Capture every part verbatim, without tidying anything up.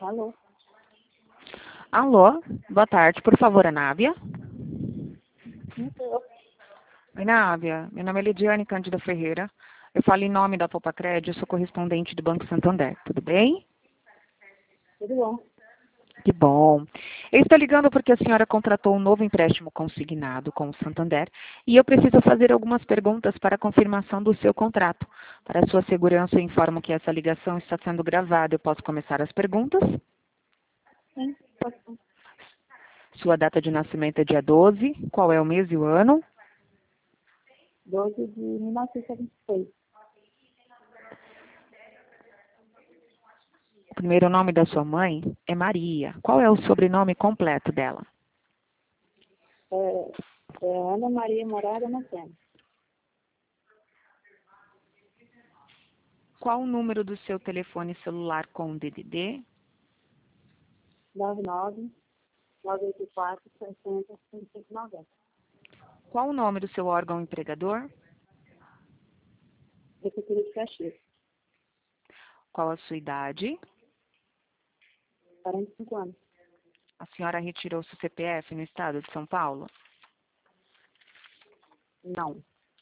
Alô? Alô, boa tarde, por favor, a Návia. Então, Oi, Návia, meu nome é Lidiane Cândida Ferreira. Eu falo em nome da Popacred, eu sou correspondente do Banco Santander, tudo bem? tudo bom? Que bom. Eu estou ligando porque a senhora contratou um novo empréstimo consignado com o Santander e eu preciso fazer algumas perguntas para a confirmação do seu contrato. Para sua segurança, eu informo que essa ligação está sendo gravada. Eu posso começar as perguntas? Sim, pode ser. Sua data de nascimento é dia doze. Qual é o mês e o ano? doze de mil novecentos e vinte e seis. O primeiro nome da sua mãe é Maria. Qual é o sobrenome completo dela? É, é Ana Maria Morada Macena. Qual o número do seu telefone celular com D D D? nove nove nove oito quatro seis zero zero cinco cinco nove zero. Qual o nome do seu órgão empregador? Prefeitura de Caxias. Qual a sua idade? quarenta e cinco anos. A senhora retirou seu C P F no estado de São Paulo? Não.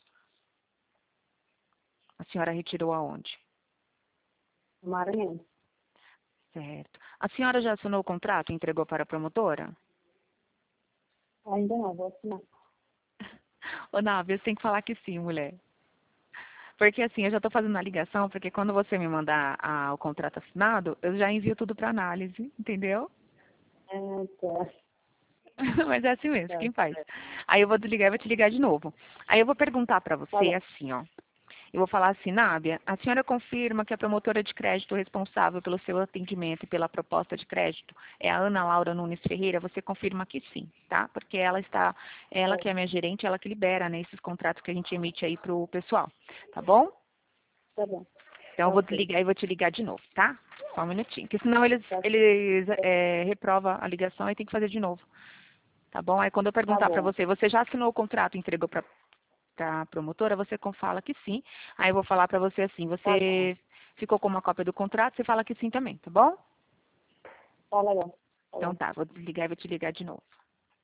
A senhora retirou aonde? Maranhão. Certo. A senhora já assinou o contrato e entregou para a promotora? Ainda não, vou assinar. Ô, Návia, você tem que falar que sim, mulher. Porque assim, eu já estou fazendo a ligação, porque quando você me mandar a- o contrato assinado, eu já envio tudo para análise, entendeu? É, tá. Mas é assim mesmo, Tá, quem faz? Aí eu vou desligar e vou te ligar de novo. Aí eu vou perguntar para tá você bom. assim, ó. Eu vou falar assim, Nábia, a senhora confirma que a promotora de crédito responsável pelo seu atendimento e pela proposta de crédito é a Ana Laura Nunes Ferreira? Você confirma que sim, tá? Porque ela está, ela Tá, que é minha gerente, ela que libera, né, esses contratos que a gente emite aí pro pessoal, tá bom? tá bom. Então eu vou Ok. desligar e vou te ligar de novo, tá? Só um minutinho, porque senão eles, Tá, eles é, reprovam a ligação e tem que fazer de novo, tá bom? Aí quando eu tá perguntar para bom. você, você já assinou o contrato e entregou para a promotora, você com- fala que sim. Aí eu vou falar para você assim, Tá bom. você ficou com uma cópia do contrato, você fala que sim também, tá bom? Tá legal. Tá Então bom. tá, vou desligar e vou te ligar de novo.